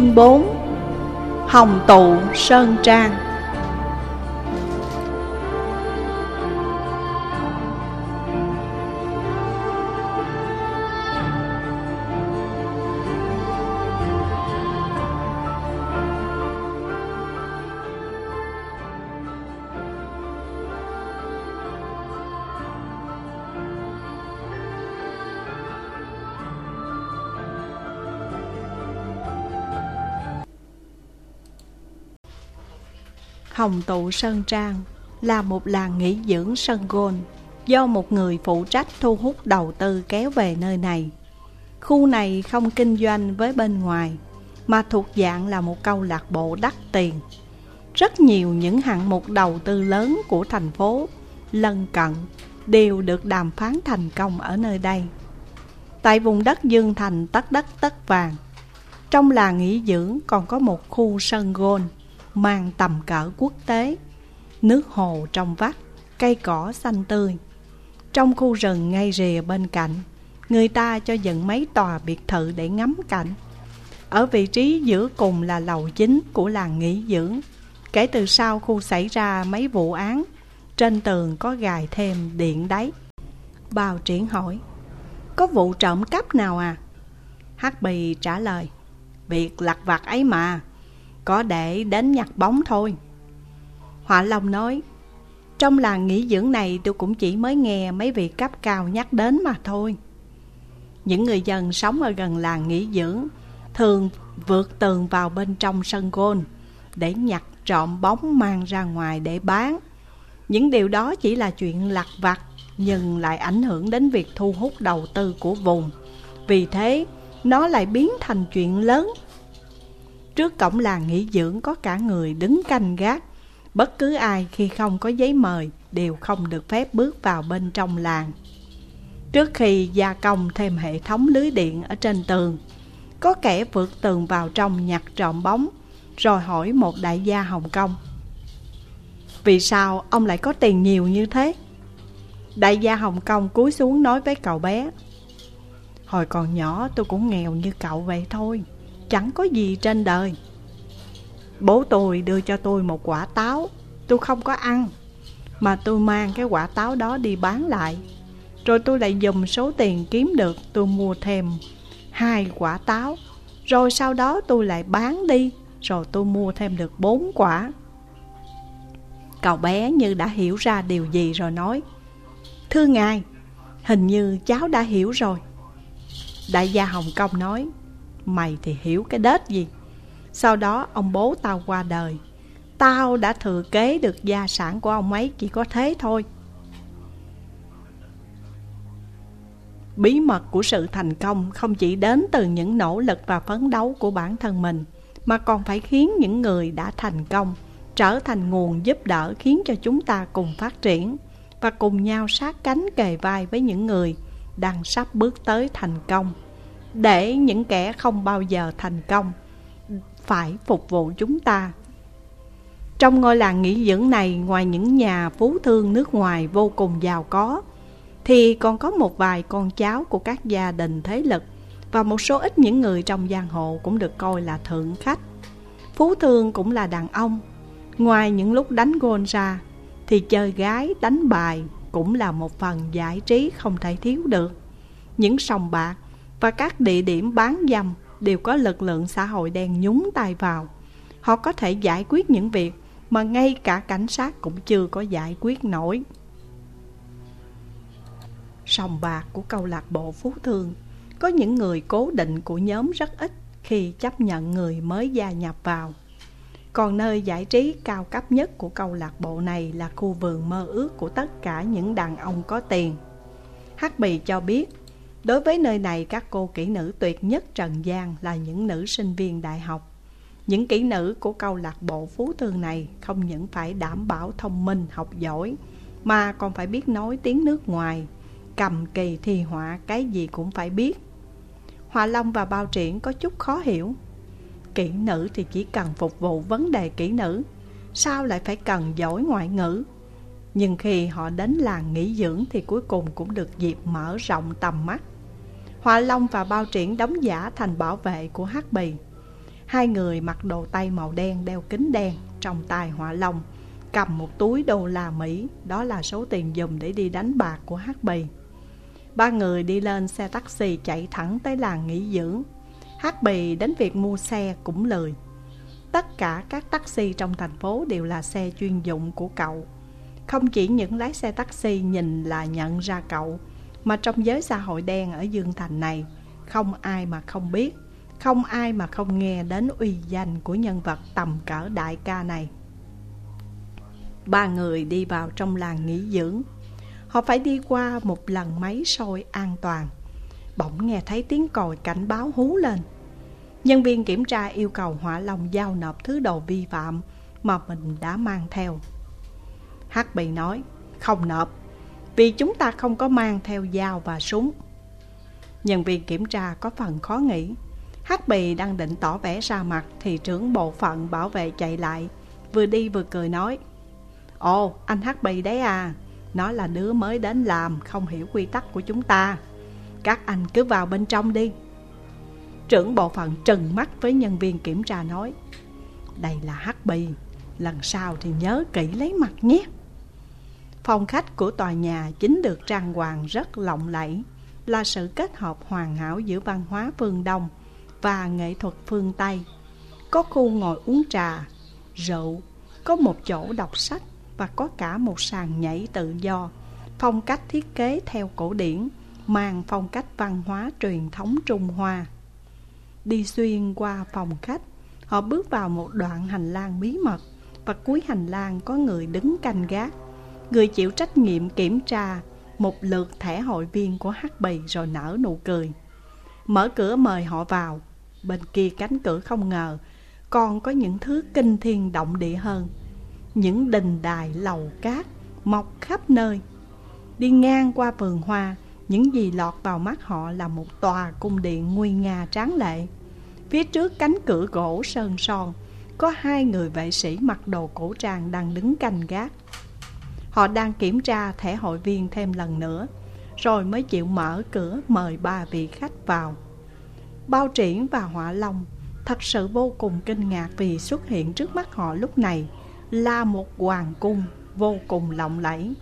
Chương 4. Hồng tụ Sơn Trang. Hồng tụ Sơn Trang là một làng nghỉ dưỡng sân golf do một người phụ trách thu hút đầu tư kéo về nơi này. Khu này không kinh doanh với bên ngoài, mà thuộc dạng là một câu lạc bộ đắt tiền. Rất nhiều những hạng mục đầu tư lớn của thành phố lân cận đều được đàm phán thành công ở nơi đây. Tại vùng đất Dương Thành tất đất tất vàng, trong làng nghỉ dưỡng còn có một khu sân golf mang tầm cỡ quốc tế. Nước hồ trong vắt, cây cỏ xanh tươi. Trong khu rừng ngay rìa bên cạnh, người ta cho dựng mấy tòa biệt thự để ngắm cảnh. Ở vị trí giữa cùng là lầu chính của làng nghỉ dưỡng. Kể từ sau khu xảy ra mấy vụ án, trên tường có gài thêm điện đáy. Bào Triển hỏi: "Có vụ trộm cắp nào à?" Hắc Bì trả lời: "Việc lặt vặt ấy mà, có để đến nhặt bóng thôi." Họa Long nói: "Trong làng nghỉ dưỡng này tôi cũng chỉ mới nghe mấy vị cấp cao nhắc đến mà thôi." Những người dân sống ở gần làng nghỉ dưỡng thường vượt tường vào bên trong sân golf để nhặt trộm bóng mang ra ngoài để bán. Những điều đó chỉ là chuyện lặt vặt, nhưng lại ảnh hưởng đến việc thu hút đầu tư của vùng. Vì thế nó lại biến thành chuyện lớn. Trước cổng làng nghỉ dưỡng có cả người đứng canh gác. Bất cứ ai khi không có giấy mời đều không được phép bước vào bên trong làng. Trước khi gia công thêm hệ thống lưới điện ở trên tường, có kẻ vượt tường vào trong nhặt trộm bóng, rồi hỏi một đại gia Hồng Kông: "Vì sao ông lại có tiền nhiều như thế?" Đại gia Hồng Kông cúi xuống nói với cậu bé: "Hồi còn nhỏ tôi cũng nghèo như cậu vậy thôi, chẳng có gì trên đời. Bố tôi đưa cho tôi một quả táo, tôi không có ăn, mà tôi mang cái quả táo đó đi bán lại. Rồi tôi lại dùng số tiền kiếm được tôi mua thêm 2 quả táo. Rồi sau đó tôi lại bán đi, rồi tôi mua thêm được 4 quả. Cậu bé như đã hiểu ra điều gì rồi nói: "Thưa ngài, hình như cháu đã hiểu rồi." Đại gia Hồng Kông nói: "Mày thì hiểu cái đết gì. Sau đó ông bố tao qua đời, tao đã thừa kế được gia sản của ông ấy, chỉ có thế thôi." Bí mật của sự thành công không chỉ đến từ những nỗ lực và phấn đấu của bản thân mình, mà còn phải khiến những người đã thành công trở thành nguồn giúp đỡ, khiến cho chúng ta cùng phát triển và cùng nhau sát cánh kề vai với những người đang sắp bước tới thành công, để những kẻ không bao giờ thành công phải phục vụ chúng ta. Trong ngôi làng nghỉ dưỡng này, ngoài những nhà phú thương nước ngoài vô cùng giàu có, thì còn có một vài con cháu của các gia đình thế lực và một số ít những người trong giang hồ cũng được coi là thượng khách. Phú thương cũng là đàn ông. Ngoài những lúc đánh golf ra, thì chơi gái, đánh bài cũng là một phần giải trí không thể thiếu được. Những sòng bạc và các địa điểm bán dâm đều có lực lượng xã hội đen nhúng tay vào. Họ có thể giải quyết những việc mà ngay cả cảnh sát cũng chưa có giải quyết nổi. Sòng bạc của câu lạc bộ phú thương có những người cố định của nhóm rất ít khi chấp nhận người mới gia nhập vào. Còn nơi giải trí cao cấp nhất của câu lạc bộ này là khu vườn mơ ước của tất cả những đàn ông có tiền. Hắc Bì cho biết, đối với nơi này, các cô kỹ nữ tuyệt nhất trần gian là những nữ sinh viên đại học. Những kỹ nữ của câu lạc bộ phú thương này không những phải đảm bảo thông minh học giỏi, mà còn phải biết nói tiếng nước ngoài, cầm kỳ thi họa, cái gì cũng phải biết. Họa Long và Bao Triển có chút khó hiểu. Kỹ nữ thì chỉ cần phục vụ vấn đề kỹ nữ, sao lại phải cần giỏi ngoại ngữ? Nhưng khi họ đến làng nghỉ dưỡng thì cuối cùng cũng được dịp mở rộng tầm mắt. Họa Long và Bao Triển đóng giả thành bảo vệ của Hắc Bì. Hai người mặc đồ tây màu đen, đeo kính đen, trong tay Họa Long cầm một túi đô la Mỹ, đó là số tiền dùng để đi đánh bạc của Hắc Bì. Ba người đi lên xe taxi chạy thẳng tới làng nghỉ dưỡng. Hắc Bì đến việc mua xe cũng lười. Tất cả các taxi trong thành phố đều là xe chuyên dụng của cậu. Không chỉ những lái xe taxi nhìn là nhận ra cậu, mà trong giới xã hội đen ở Dương Thành này, không ai mà không biết, không ai mà không nghe đến uy danh của nhân vật tầm cỡ đại ca này. Ba người đi vào trong làng nghỉ dưỡng. Họ phải đi qua một lần máy soi an toàn. Bỗng nghe thấy tiếng còi cảnh báo hú lên. Nhân viên kiểm tra yêu cầu Họa Long giao nộp thứ đồ vi phạm mà mình đã mang theo. Hắc Bì nói không nộp, vì chúng ta không có mang theo dao và súng. Nhân viên kiểm tra có phần khó nghĩ. Hắc Bì đang định tỏ vẻ ra mặt thì trưởng bộ phận bảo vệ chạy lại, vừa đi vừa cười nói: Ồ, anh Hắc Bì đấy à, nó là đứa mới đến làm, không hiểu quy tắc của chúng ta. Các anh cứ vào bên trong đi. Trưởng bộ phận trừng mắt với nhân viên kiểm tra nói: Đây là Hắc Bì, lần sau thì nhớ kỹ lấy mặt nhé. Phòng khách của tòa nhà chính được trang hoàng rất lộng lẫy, là sự kết hợp hoàn hảo giữa văn hóa phương Đông và nghệ thuật phương Tây. Có khu ngồi uống trà, rượu, có một chỗ đọc sách và có cả một sàn nhảy tự do. Phong cách thiết kế theo cổ điển, mang phong cách văn hóa truyền thống Trung Hoa. Đi xuyên qua phòng khách, họ bước vào một đoạn hành lang bí mật, và cuối hành lang có người đứng canh gác. Người chịu trách nhiệm kiểm tra một lượt thẻ hội viên của Hắc Bì rồi nở nụ cười, mở cửa mời họ vào. Bên kia cánh cửa không ngờ còn có những thứ kinh thiên động địa hơn. Những đình đài lầu cát mọc khắp nơi. Đi ngang qua vườn hoa, những gì lọt vào mắt họ là một tòa cung điện nguy nga tráng lệ. Phía trước cánh cửa gỗ sơn son có hai người vệ sĩ mặc đồ cổ trang đang đứng canh gác. Họ đang kiểm tra thẻ hội viên thêm lần nữa, rồi mới chịu mở cửa mời ba vị khách vào. Bao Triển và Họa Long thật sự vô cùng kinh ngạc, vì xuất hiện trước mắt họ lúc này là một hoàng cung vô cùng lộng lẫy.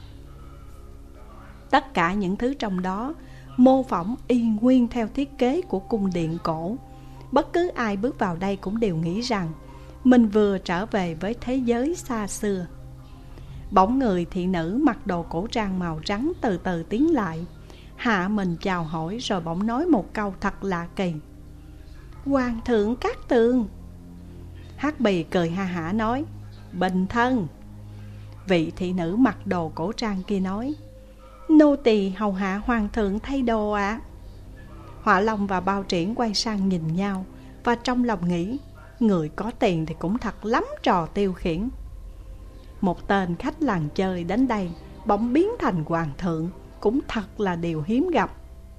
Tất cả những thứ trong đó mô phỏng y nguyên theo thiết kế của cung điện cổ. Bất cứ ai bước vào đây cũng đều nghĩ rằng mình vừa trở về với thế giới xa xưa. Bỗng người thị nữ mặc đồ cổ trang màu trắng từ từ tiến lại, hạ mình chào hỏi, rồi bỗng nói một câu thật lạ kỳ: Hoàng thượng Cát Tường. Hắc Bì cười ha hả nói: Bình thân. Vị thị nữ mặc đồ cổ trang kia nói: Nô tỳ hầu hạ hoàng thượng thay đồ ạ. Họa Long và Bao Triển quay sang nhìn nhau, và trong lòng nghĩ: người có tiền thì cũng thật lắm trò tiêu khiển. Một tên khách làng chơi đến đây bỗng biến thành hoàng thượng, cũng thật là điều hiếm gặp.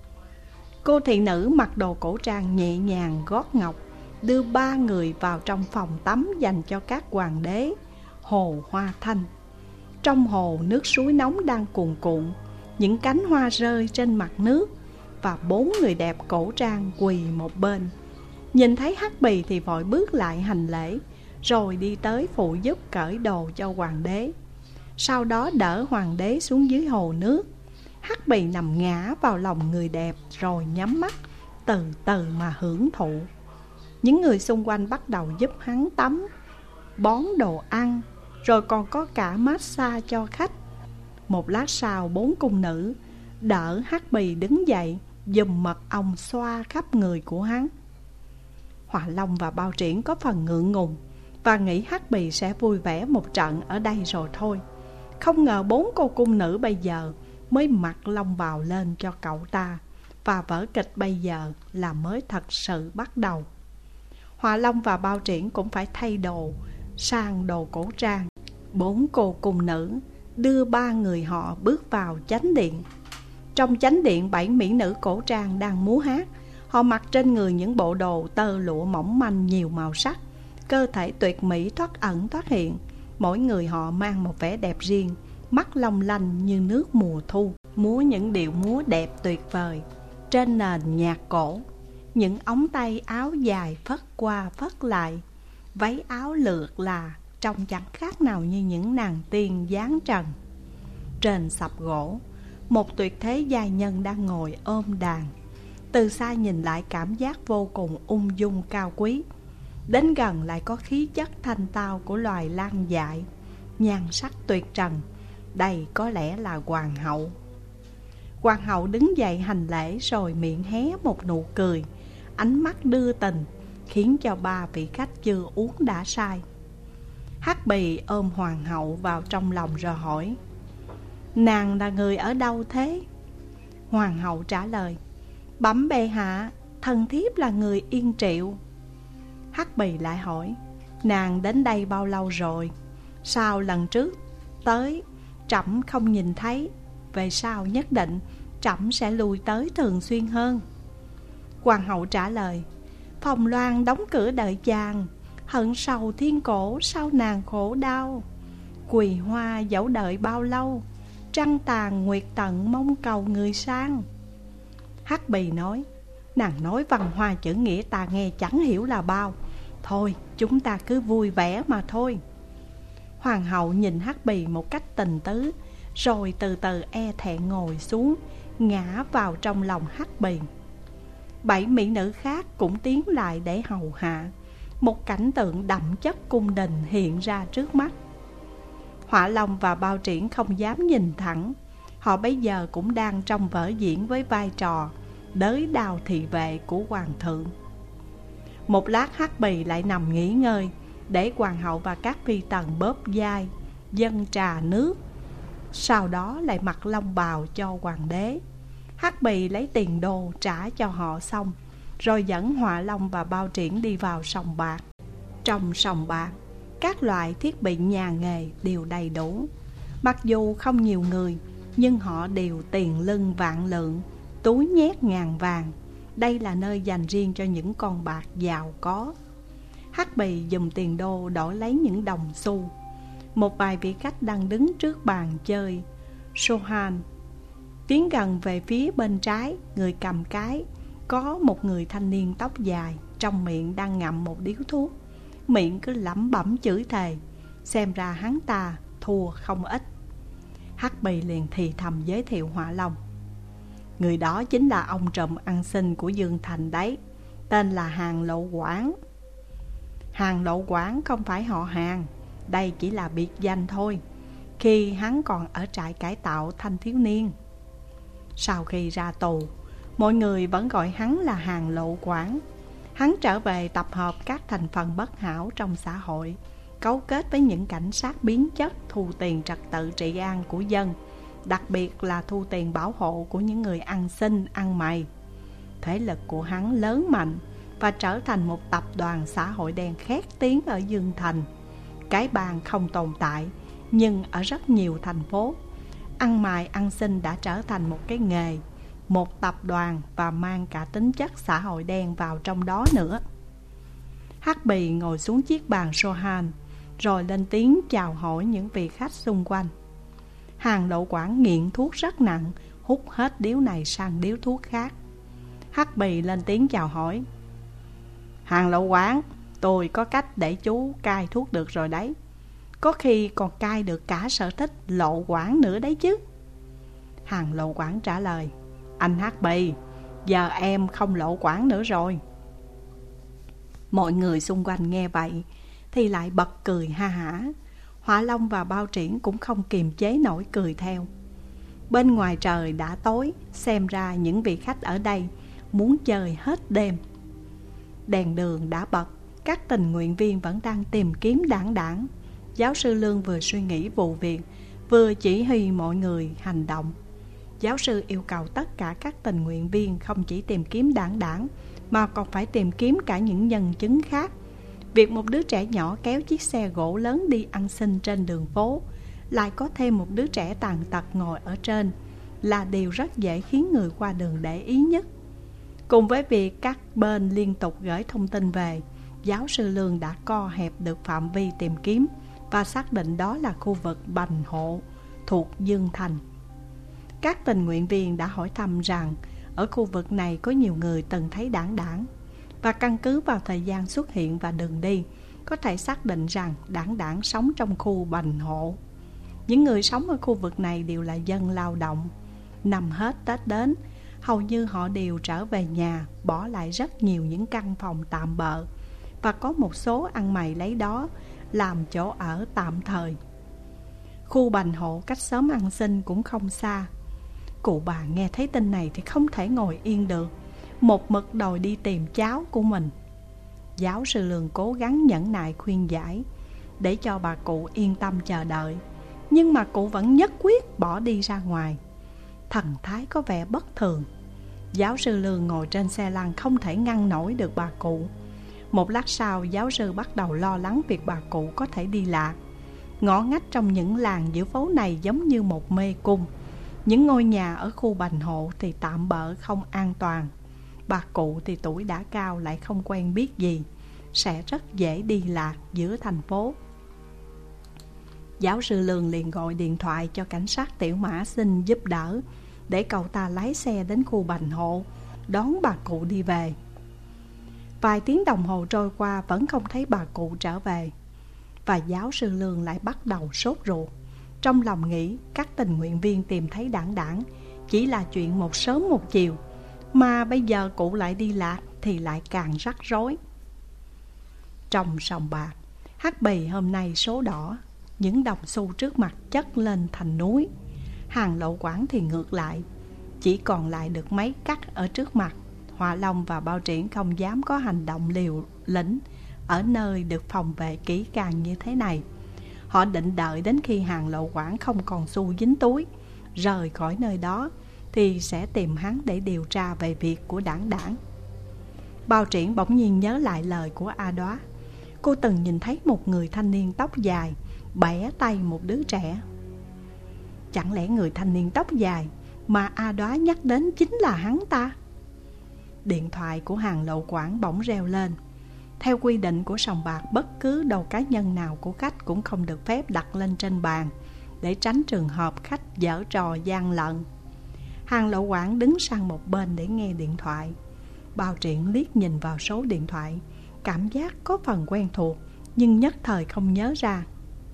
Cô thị nữ mặc đồ cổ trang nhẹ nhàng gót ngọc đưa ba người vào trong phòng tắm dành cho các hoàng đế, hồ Hoa Thanh. Trong hồ, nước suối nóng đang cuồn cuộn, những cánh hoa rơi trên mặt nước, và bốn người đẹp cổ trang quỳ một bên. Nhìn thấy Hắc Bì thì vội bước lại hành lễ, rồi đi tới phụ giúp cởi đồ cho hoàng đế. Sau đó đỡ hoàng đế xuống dưới hồ nước. Hắc Bì nằm ngã vào lòng người đẹp, rồi nhắm mắt từ từ mà hưởng thụ. Những người xung quanh bắt đầu giúp hắn tắm, bón đồ ăn, rồi còn có cả massage cho khách. Một lát sau, bốn cung nữ đỡ Hắc Bì đứng dậy, dùng mật ong xoa khắp người của hắn. Họa Long và Bao Triển có phần ngượng ngùng, và nghĩ Hắc Bì sẽ vui vẻ một trận ở đây rồi thôi. Không ngờ bốn cô cung nữ bây giờ mới mặc long bào lên cho cậu ta, và vở kịch bây giờ là mới thật sự bắt đầu. Họa Long và Bao Triển cũng phải thay đồ sang đồ cổ trang. Bốn cô cung nữ đưa ba người họ bước vào chánh điện. Trong chánh điện, 7 mỹ nữ cổ trang đang múa hát. Họ mặc trên người những bộ đồ tơ lụa mỏng manh nhiều màu sắc, cơ thể tuyệt mỹ thoát ẩn thoát hiện. Mỗi người họ mang một vẻ đẹp riêng, mắt long lanh như nước mùa thu, múa những điệu múa đẹp tuyệt vời trên nền nhạc cổ. Những ống tay áo dài phất qua phất lại, váy áo lượt là, trông chẳng khác nào như những nàng tiên dáng trần. Trên sập gỗ, một tuyệt thế giai nhân đang ngồi ôm đàn. Từ xa nhìn lại cảm giác vô cùng ung dung cao quý, đến gần lại có khí chất thanh tao của loài lang dại, nhan sắc tuyệt trần. Đây có lẽ là hoàng hậu. Hoàng hậu đứng dậy hành lễ rồi miệng hé một nụ cười, ánh mắt đưa tình, khiến cho ba vị khách chưa uống đã say. Hắc Bì ôm hoàng hậu vào trong lòng rồi hỏi: nàng là người ở đâu thế? Hoàng hậu trả lời: bẩm bệ hạ, thần thiếp là người Yên Triệu. Hắc Bì lại hỏi: nàng đến đây bao lâu rồi? Sao lần trước tới trẫm không nhìn thấy, về sau nhất định trẫm sẽ lui tới thường xuyên hơn. Hoàng hậu trả lời: Phong Loan đóng cửa đợi chàng, hận sầu thiên cổ sao nàng khổ đau. Quỳ hoa dẫu đợi bao lâu, trăng tàn nguyệt tận mong cầu người sang. Hắc Bì nói: nàng nói văn hoa chữ nghĩa ta nghe chẳng hiểu là bao. Thôi chúng ta cứ vui vẻ mà thôi. Hoàng hậu nhìn Hắc Bì một cách tình tứ, rồi từ từ e thẹn ngồi xuống, ngã vào trong lòng Hắc Bì. 7 mỹ nữ khác cũng tiến lại để hầu hạ. Một cảnh tượng đậm chất cung đình hiện ra trước mắt. Hỏa Long và Bao Triển không dám nhìn thẳng. Họ bây giờ cũng đang trong vở diễn với vai trò đới đao thị vệ của hoàng thượng. Một lát Hắc Bì lại nằm nghỉ ngơi, để hoàng hậu và các phi tần bóp vai, dâng trà nước, sau đó lại mặc long bào cho hoàng đế. Hắc Bì lấy tiền đô trả cho họ xong, rồi dẫn Hỏa Long và Bao Triển đi vào sòng bạc. Trong sòng bạc, các loại thiết bị nhà nghề đều đầy đủ. Mặc dù không nhiều người, nhưng họ đều tiền lưng vạn lượng, túi nhét ngàn vàng. Đây là nơi dành riêng cho những con bạc giàu có. Hắc Bì dùng tiền đô đổi lấy những đồng xu. Một vài vị khách đang đứng trước bàn chơi Sohan tiến gần về phía bên trái. Người cầm cái có một người thanh niên tóc dài, trong miệng đang ngậm một điếu thuốc, miệng cứ lẩm bẩm chửi thề. Xem ra hắn ta thua không ít. Hắc Bì liền thì thầm giới thiệu Hỏa Long: người đó chính là ông trùm ăn xin của Dương Thành đấy, tên là Hàn Lộ Quảng. Hàn Lộ Quảng không phải họ Hàn, đây chỉ là biệt danh thôi, khi hắn còn ở trại cải tạo thanh thiếu niên. Sau khi ra tù, mọi người vẫn gọi hắn là Hàn Lộ Quảng. Hắn trở về tập hợp các thành phần bất hảo trong xã hội, cấu kết với những cảnh sát biến chất thu tiền trật tự trị an của dân, đặc biệt là thu tiền bảo hộ của những người ăn xin, ăn mày. Thế lực của hắn lớn mạnh và trở thành một tập đoàn xã hội đen khét tiếng ở Dương Thành. Cái bang không tồn tại, nhưng ở rất nhiều thành phố, ăn mày ăn xin đã trở thành một cái nghề, một tập đoàn, và mang cả tính chất xã hội đen vào trong đó nữa. Hắc Bì ngồi xuống chiếc bàn Sohan, rồi lên tiếng chào hỏi những vị khách xung quanh. Hàn Lộ Quảng nghiện thuốc rất nặng, hút hết điếu này sang điếu thuốc khác. Hắc Bì lên tiếng chào hỏi: Hàn Lộ Quảng, tôi có cách để chú cai thuốc được rồi đấy. Có khi còn cai được cả sở thích Lộ Quảng nữa đấy chứ. Hàn Lộ Quảng trả lời: anh Hắc Bì, giờ em không Lộ Quảng nữa rồi. Mọi người xung quanh nghe vậy thì lại bật cười ha hả. Hỏa Long và Bao Triển cũng không kiềm chế nổi cười theo. Bên ngoài trời đã tối, xem ra những vị khách ở đây muốn chơi hết đêm. Đèn đường đã bật, các tình nguyện viên vẫn đang tìm kiếm đảng đảng. Giáo sư Lương vừa suy nghĩ vụ việc, vừa chỉ huy mọi người hành động. Giáo sư yêu cầu tất cả các tình nguyện viên không chỉ tìm kiếm đảng đảng, mà còn phải tìm kiếm cả những nhân chứng khác. Việc một đứa trẻ nhỏ kéo chiếc xe gỗ lớn đi ăn xin trên đường phố, lại có thêm một đứa trẻ tàn tật ngồi ở trên, là điều rất dễ khiến người qua đường để ý nhất. Cùng với việc các bên liên tục gửi thông tin về, giáo sư Lương đã co hẹp được phạm vi tìm kiếm và xác định đó là khu vực Bành Hộ thuộc Dương Thành. Các tình nguyện viên đã hỏi thăm rằng ở khu vực này có nhiều người từng thấy Đảng Đảng, và căn cứ vào thời gian xuất hiện và đường đi, có thể xác định rằng Đảng Đảng sống trong khu Bành Hộ. Những người sống ở khu vực này đều là dân lao động. Năm hết Tết đến, hầu như họ đều trở về nhà, bỏ lại rất nhiều những căn phòng tạm bợ, và có một số ăn mày lấy đó làm chỗ ở tạm thời. Khu Bành Hộ cách xóm Ăn Xin cũng không xa. Cụ bà nghe thấy tin này thì không thể ngồi yên được, một mực đòi đi tìm cháu của mình. Giáo sư Lương cố gắng nhẫn nại khuyên giải để cho bà cụ yên tâm chờ đợi, nhưng mà cụ vẫn nhất quyết bỏ đi ra ngoài. Thần thái có vẻ bất thường. Giáo sư Lương ngồi trên xe lăn không thể ngăn nổi được bà cụ. Một lát sau, giáo sư bắt đầu lo lắng việc bà cụ có thể đi lạc. Ngõ ngách trong những làng giữa phố này giống như một mê cung. Những ngôi nhà ở khu Bành Hộ thì tạm bợ không an toàn. Bà cụ thì tuổi đã cao lại không quen biết gì, sẽ rất dễ đi lạc giữa thành phố. Giáo sư Lương liền gọi điện thoại cho cảnh sát Tiểu Mã xin giúp đỡ, để cậu ta lái xe đến khu Bành Hộ đón bà cụ đi về. Vài tiếng đồng hồ trôi qua vẫn không thấy bà cụ trở về, và giáo sư Lương lại bắt đầu sốt ruột. Trong lòng nghĩ các tình nguyện viên tìm thấy Đảng Đảng chỉ là chuyện một sớm một chiều, mà bây giờ cụ lại đi lạc thì lại càng rắc rối. Trong sòng bạc, Hắc Bì hôm nay số đỏ, những đồng xu trước mặt chất lên thành núi. Hàng Lậu Quảng thì ngược lại, chỉ còn lại được mấy cắt ở trước mặt. Họa Long và Bao Triển không dám có hành động liều lĩnh ở nơi được phòng vệ kỹ càng như thế này. Họ định đợi đến khi Hàng Lậu Quảng không còn xu dính túi, rời khỏi nơi đó, thì sẽ tìm hắn để điều tra về việc của Đảng Đảng. Bao Triển bỗng nhiên nhớ lại lời của A Đoá. Cô từng nhìn thấy một người thanh niên tóc dài bẻ tay một đứa trẻ. Chẳng lẽ người thanh niên tóc dài mà A Đoá nhắc đến chính là hắn ta? Điện thoại của Hàng Lậu Quảng bỗng reo lên. Theo quy định của sòng bạc, bất cứ đồ cá nhân nào của khách cũng không được phép đặt lên trên bàn, để tránh trường hợp khách giở trò gian lận. Hàng Lậu Quảng đứng sang một bên để nghe điện thoại. Bao Triển liếc nhìn vào số điện thoại, cảm giác có phần quen thuộc, nhưng nhất thời không nhớ ra.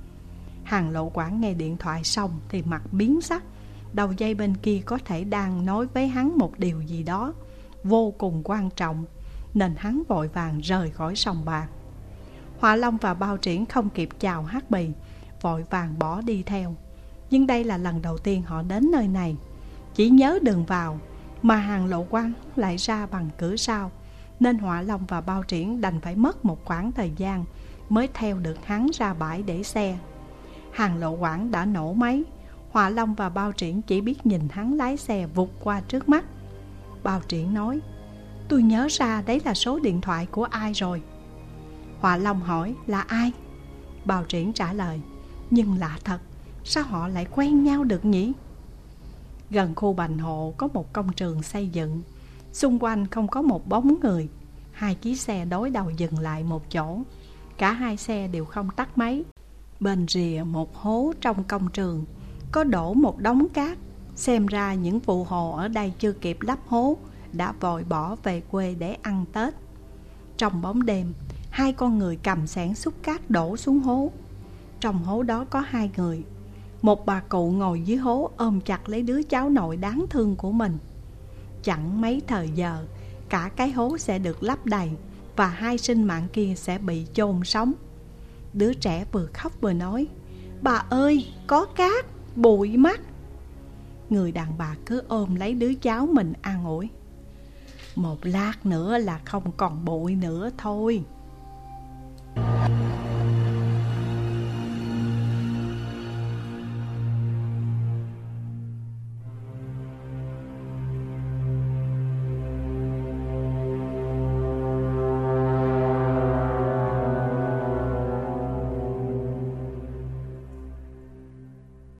Hàng Lậu Quảng nghe điện thoại xong thì mặt biến sắc. Đầu dây bên kia có thể đang nói với hắn một điều gì đó vô cùng quan trọng, nên hắn vội vàng rời khỏi sòng bạc. Họa Long và Bao Triển không kịp chào Hắc Bì, vội vàng bỏ đi theo. Nhưng đây là lần đầu tiên họ đến nơi này, chỉ nhớ đường vào, mà Hàng Lậu Quảng lại ra bằng cửa sau, nên Họa Long và Bao Triển đành phải mất một khoảng thời gian mới theo được hắn ra bãi để xe. Hàng Lậu Quảng đã nổ máy. Họa Long và Bao Triển chỉ biết nhìn hắn lái xe vụt qua trước mắt. Bao Triển nói: "Tôi nhớ ra đấy là số điện thoại của ai rồi." Họa Long hỏi: "Là ai?" Bao Triển trả lời: "Nhưng lạ thật, sao họ lại quen nhau được nhỉ?" Gần khu Bành Hộ có một công trường xây dựng, xung quanh không có một bóng người. Hai chiếc xe đối đầu dừng lại một chỗ. Cả hai xe đều không tắt máy. Bên rìa một hố trong công trường có đổ một đống cát. Xem ra những phụ hồ ở đây chưa kịp lấp hố đã vội bỏ về quê để ăn Tết. Trong bóng đêm, hai con người cầm xẻng xúc cát đổ xuống hố. Trong hố đó có hai người. Một bà cụ ngồi dưới hố ôm chặt lấy đứa cháu nội đáng thương của mình. Chẳng mấy thời giờ, cả cái hố sẽ được lấp đầy, và hai sinh mạng kia sẽ bị chôn sống. Đứa trẻ vừa khóc vừa nói: "Bà ơi, có cát, bụi mắt." Người đàn bà cứ ôm lấy đứa cháu mình an ủi: "Một lát nữa là không còn bụi nữa thôi."